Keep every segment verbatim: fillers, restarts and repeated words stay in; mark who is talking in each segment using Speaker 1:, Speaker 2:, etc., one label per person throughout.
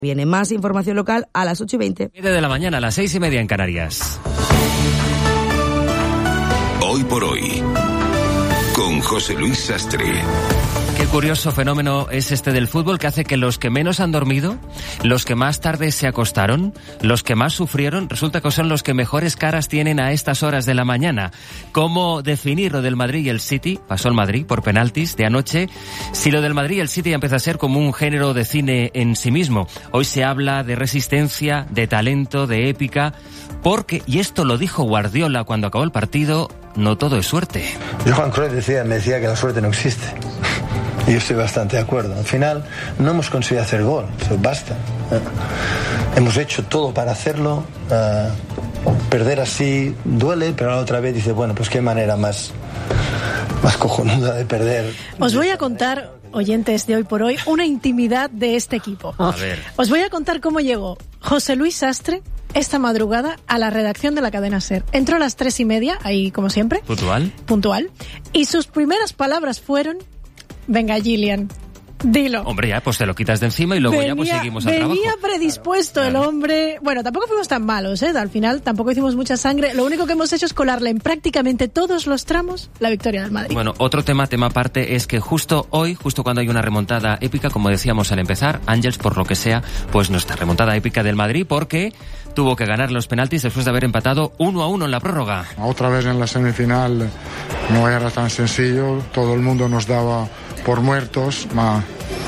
Speaker 1: Viene más información local a las ocho y veinte.
Speaker 2: siete de la mañana, a las seis y media en Canarias.
Speaker 3: Hoy por hoy, con José Luis Sastre.
Speaker 2: Qué curioso fenómeno es este del fútbol que hace que los que menos han dormido, los que más tarde se acostaron, los que más sufrieron, resulta que son los que mejores caras tienen a estas horas de la mañana. ¿Cómo definir lo del Madrid y el City? Pasó el Madrid por penaltis de anoche. Si lo del Madrid y el City ya empieza a ser como un género de cine en sí mismo. Hoy se habla de resistencia, de talento, de épica, porque, y esto lo dijo Guardiola cuando acabó el partido, no todo es suerte.
Speaker 4: Johan Cruyff decía, me decía que la suerte no existe. Y yo estoy bastante de acuerdo. Al final no hemos conseguido hacer gol, eso basta. Eh, hemos hecho todo para hacerlo. Eh, perder así duele, pero la otra vez dice, bueno, pues qué manera más, más cojonuda de perder.
Speaker 5: Os voy a contar, oyentes de Hoy por Hoy, una intimidad de este equipo.
Speaker 2: A ver.
Speaker 5: Os voy a contar cómo llegó José Luis Sastre esta madrugada a la redacción de la cadena SER. Entró a las tres y media, ahí como siempre.
Speaker 2: ¿Puntual?
Speaker 5: Puntual. Y sus primeras palabras fueron: venga, Gillian, dilo.
Speaker 2: Hombre, ya, pues te lo quitas de encima y luego
Speaker 5: venía,
Speaker 2: ya pues seguimos al trabajo.
Speaker 5: Venía predispuesto claro, el hombre. Bueno, tampoco fuimos tan malos, ¿eh? Al final tampoco hicimos mucha sangre. Lo único que hemos hecho es colarle en prácticamente todos los tramos la victoria del Madrid.
Speaker 2: Bueno, otro tema, tema aparte, es que justo hoy, justo cuando hay una remontada épica, como decíamos al empezar, Ángels, por lo que sea, pues no está remontada épica del Madrid, porque tuvo que ganar los penaltis después de haber empatado uno a uno en la prórroga.
Speaker 6: Otra vez en la semifinal no era tan sencillo, todo el mundo nos daba por muertos, ma,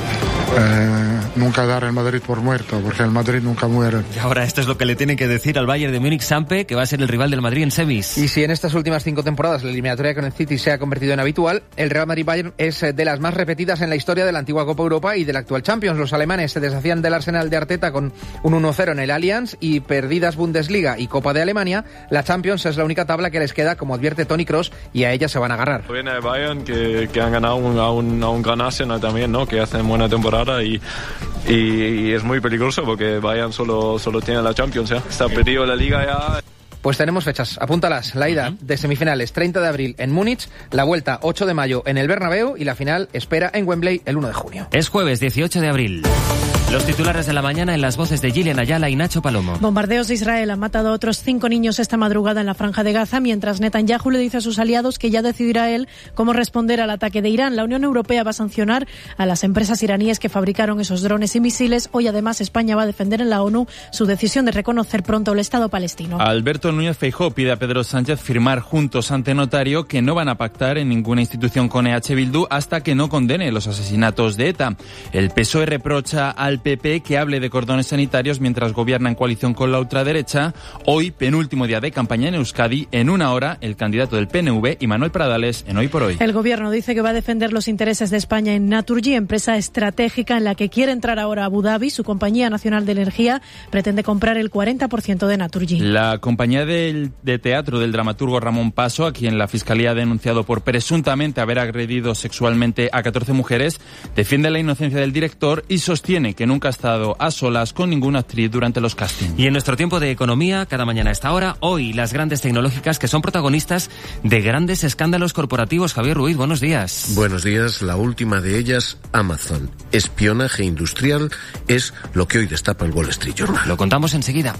Speaker 6: eh, nunca dar el Madrid por muerto, porque el Madrid nunca muere.
Speaker 2: Y ahora esto es lo que le tienen que decir al Bayern de Múnich, Sampe, que va a ser el rival del Madrid en semis.
Speaker 7: Y si en estas últimas cinco temporadas la eliminatoria con el City se ha convertido en habitual, el Real Madrid-Bayern es de las más repetidas en la historia de la antigua Copa Europa y del actual Champions. Los alemanes se deshacían del Arsenal de Arteta con un uno cero en el Allianz, y perdidas Bundesliga y Copa de Alemania, la Champions es la única tabla que les queda, como advierte Toni Kroos, y a ella se van a agarrar.
Speaker 8: Viene el Bayern, que, que han ganado un, a, un, a un gran Arsenal también, ¿no? Que hacen buena temporada y Y, y es muy peligroso porque Bayern solo, solo tiene la Champions, ¿ya? Está perdido la Liga ya.
Speaker 7: Pues tenemos fechas, apúntalas. La ida de semifinales treinta de abril en Múnich, la vuelta ocho de mayo en el Bernabéu y la final espera en Wembley el uno de junio.
Speaker 2: Es jueves dieciocho de abril. Los titulares de la mañana en las voces de Gillian Ayala y Nacho Palomo.
Speaker 5: Bombardeos de Israel han matado a otros cinco niños esta madrugada en la Franja de Gaza, mientras Netanyahu le dice a sus aliados que ya decidirá él cómo responder al ataque de Irán. La Unión Europea va a sancionar a las empresas iraníes que fabricaron esos drones y misiles. Hoy, además, España va a defender en la ONU su decisión de reconocer pronto el Estado palestino.
Speaker 9: Alberto Núñez Feijóo pide a Pedro Sánchez firmar juntos ante notario que no van a pactar en ninguna institución con E H Bildu hasta que no condene los asesinatos de ETA. El P S O E reprocha al P P que hable de cordones sanitarios mientras gobierna en coalición con la ultraderecha. Hoy, penúltimo día de campaña en Euskadi, en una hora, el candidato del P N V, Imanol Pradales, en Hoy por Hoy.
Speaker 5: El gobierno dice que va a defender los intereses de España en Naturgy, empresa estratégica en la que quiere entrar ahora Abu Dhabi. Su compañía nacional de energía pretende comprar el cuarenta por ciento de Naturgy.
Speaker 9: La compañía del, de teatro del dramaturgo Ramón Paso, a quien la Fiscalía ha denunciado por presuntamente haber agredido sexualmente a catorce mujeres, defiende la inocencia del director y sostiene que nunca ha estado a solas con ninguna actriz durante los castings.
Speaker 2: Y en nuestro tiempo de economía, cada mañana a esta hora, hoy las grandes tecnológicas que son protagonistas de grandes escándalos corporativos. Javier Ruiz, buenos días.
Speaker 10: Buenos días. La última de ellas, Amazon. Espionaje industrial es lo que hoy destapa el Wall Street Journal.
Speaker 2: Lo contamos enseguida.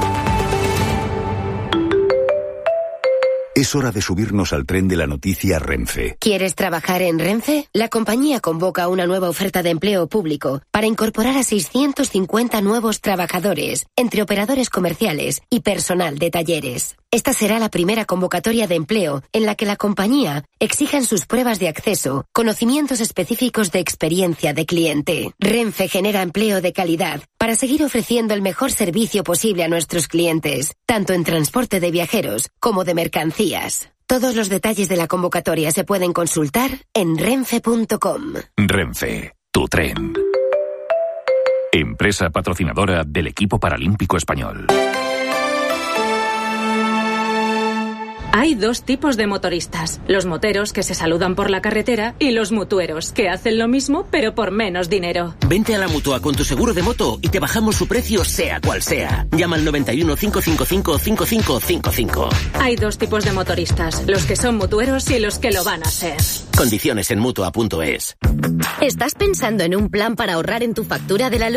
Speaker 11: Es hora de subirnos al tren de la noticia Renfe.
Speaker 12: ¿Quieres trabajar en Renfe? La compañía convoca una nueva oferta de empleo público para incorporar a seiscientos cincuenta nuevos trabajadores, entre operadores comerciales y personal de talleres. Esta será la primera convocatoria de empleo en la que la compañía exija en sus pruebas de acceso conocimientos específicos de experiencia de cliente. Renfe genera empleo de calidad para seguir ofreciendo el mejor servicio posible a nuestros clientes, tanto en transporte de viajeros como de mercancías. Todos los detalles de la convocatoria se pueden consultar en renfe punto com.
Speaker 13: Renfe, tu tren. Empresa patrocinadora del equipo paralímpico español.
Speaker 14: Hay dos tipos de motoristas, los moteros que se saludan por la carretera y los mutueros que hacen lo mismo pero por menos dinero.
Speaker 15: Vente a la Mutua con tu seguro de moto y te bajamos su precio sea cual sea. Llama al noventa y uno, cinco cinco cinco, cinco cinco cinco cinco.
Speaker 14: Hay dos tipos de motoristas, los que son mutueros y los que lo van a ser.
Speaker 15: Condiciones en mutua punto es.
Speaker 12: ¿Estás pensando en un plan para ahorrar en tu factura de la luz?